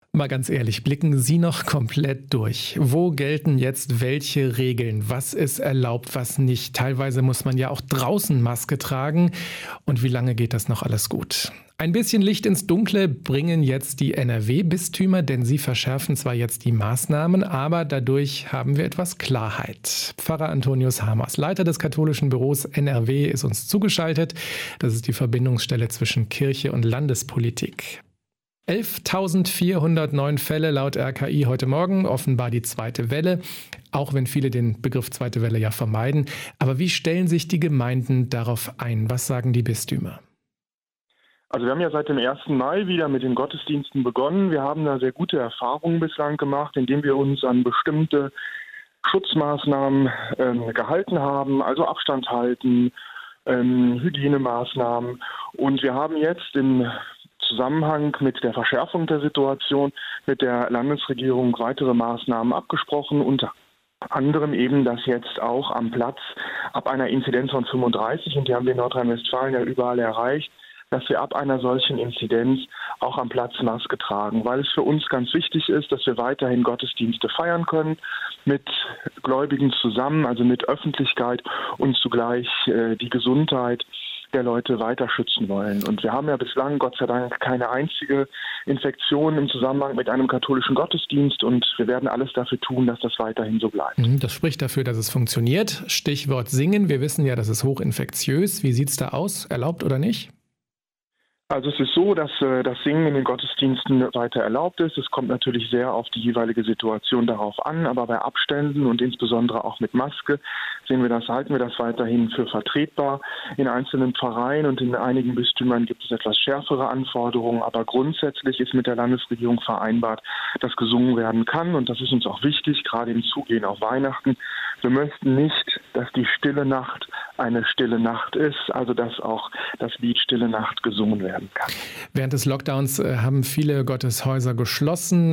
Mal ganz ehrlich, blicken Sie noch komplett durch? Wo gelten jetzt welche Regeln? Was ist erlaubt, was nicht? Teilweise muss man ja auch draußen Maske tragen. Und wie lange geht das noch alles gut? Ein bisschen Licht ins Dunkle bringen jetzt die NRW-Bistümer, denn sie verschärfen zwar jetzt die Maßnahmen, aber dadurch haben wir etwas Klarheit. Pfarrer Antonius Hamers, Leiter des katholischen Büros NRW, ist uns zugeschaltet. Das ist die Verbindungsstelle zwischen Kirche und Landespolitik. 11.409 Fälle laut RKI heute Morgen, offenbar die zweite Welle, auch wenn viele den Begriff zweite Welle ja vermeiden. Aber wie stellen sich die Gemeinden darauf ein? Was sagen die Bistümer? Also wir haben ja seit dem 1. Mai wieder mit den Gottesdiensten begonnen. Wir haben da sehr gute Erfahrungen bislang gemacht, indem wir uns an bestimmte Schutzmaßnahmen gehalten haben, also Abstand halten, Hygienemaßnahmen. Und wir haben jetzt im Zusammenhang mit der Verschärfung der Situation mit der Landesregierung weitere Maßnahmen abgesprochen, unter anderem eben, dass jetzt auch am Platz ab einer Inzidenz von 35, und die haben wir in Nordrhein-Westfalen ja überall erreicht, dass wir ab einer solchen Inzidenz auch am Platz Maske tragen, weil es für uns ganz wichtig ist, dass wir weiterhin Gottesdienste feiern können, mit Gläubigen zusammen, also mit Öffentlichkeit, und zugleich die Gesundheit der Leute weiter schützen wollen. Und wir haben ja bislang, Gott sei Dank, keine einzige Infektion im Zusammenhang mit einem katholischen Gottesdienst, und wir werden alles dafür tun, dass das weiterhin so bleibt. Das spricht dafür, dass es funktioniert. Stichwort Singen. Wir wissen ja, das ist hochinfektiös. Wie sieht es da aus? Erlaubt oder nicht? Also es ist so, dass das Singen in den Gottesdiensten weiter erlaubt ist. Es kommt natürlich sehr auf die jeweilige Situation darauf an, aber bei Abständen und insbesondere auch mit Maske halten wir das weiterhin für vertretbar. In einzelnen Pfarreien und in einigen Bistümern gibt es etwas schärfere Anforderungen, aber grundsätzlich ist mit der Landesregierung vereinbart, dass gesungen werden kann, und das ist uns auch wichtig, gerade im Zugehen auf Weihnachten. Wir möchten nicht, dass die Stille Nacht eine stille Nacht ist, also dass auch das Lied Stille Nacht gesungen werden kann. Während des Lockdowns haben viele Gotteshäuser geschlossen.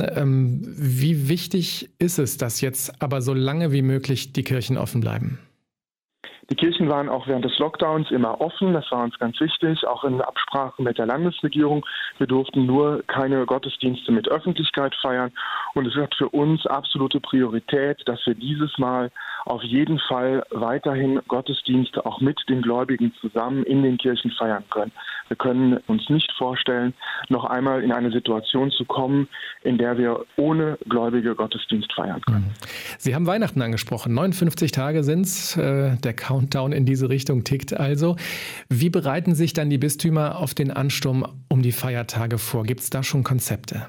Wie wichtig ist es, dass jetzt aber so lange wie möglich die Kirchen offen bleiben? Die Kirchen waren auch während des Lockdowns immer offen, das war uns ganz wichtig, auch in Absprache mit der Landesregierung. Wir durften nur keine Gottesdienste mit Öffentlichkeit feiern, und es hat für uns absolute Priorität, dass wir dieses Mal auf jeden Fall weiterhin Gottesdienste auch mit den Gläubigen zusammen in den Kirchen feiern können. Wir können uns nicht vorstellen, noch einmal in eine Situation zu kommen, in der wir ohne Gläubige Gottesdienst feiern können. Sie haben Weihnachten angesprochen. 59 Tage sind es. Der Countdown in diese Richtung tickt also. Wie bereiten sich dann die Bistümer auf den Ansturm um die Feiertage vor? Gibt es da schon Konzepte?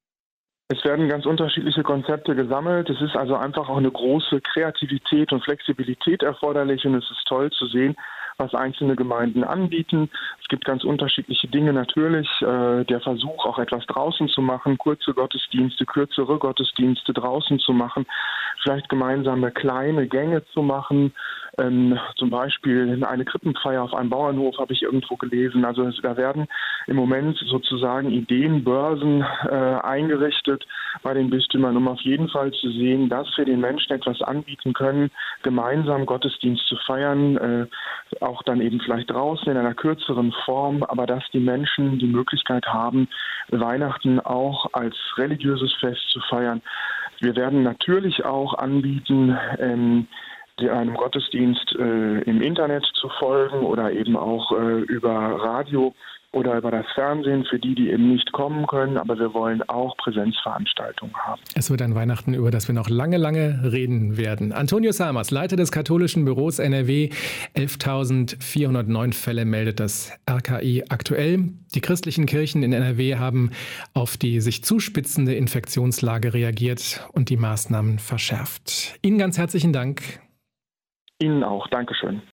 Es werden ganz unterschiedliche Konzepte gesammelt. Es ist also einfach auch eine große Kreativität und Flexibilität erforderlich, und es ist toll zu sehen, was einzelne Gemeinden anbieten. Es gibt ganz unterschiedliche Dinge natürlich. Der Versuch, auch etwas draußen zu machen, kurze Gottesdienste, kürzere Gottesdienste draußen zu machen, vielleicht gemeinsame kleine Gänge zu machen. Zum Beispiel eine Krippenfeier auf einem Bauernhof habe ich irgendwo gelesen. Also da werden im Moment sozusagen Ideenbörsen eingerichtet bei den Bistümern, um auf jeden Fall zu sehen, dass wir den Menschen etwas anbieten können, gemeinsam Gottesdienst zu feiern, auch dann eben vielleicht draußen in einer kürzeren Form, aber dass die Menschen die Möglichkeit haben, Weihnachten auch als religiöses Fest zu feiern. Wir werden natürlich auch anbieten, einem Gottesdienst im Internet zu folgen oder eben auch über Radio oder über das Fernsehen für die eben nicht kommen können. Aber wir wollen auch Präsenzveranstaltungen haben. Es wird ein Weihnachten, über das wir noch lange, lange reden werden. Antonius Hamers, Leiter des katholischen Büros NRW. 11.409 Fälle meldet das RKI aktuell. Die christlichen Kirchen in NRW haben auf die sich zuspitzende Infektionslage reagiert und die Maßnahmen verschärft. Ihnen ganz herzlichen Dank. Ihnen auch. Dankeschön.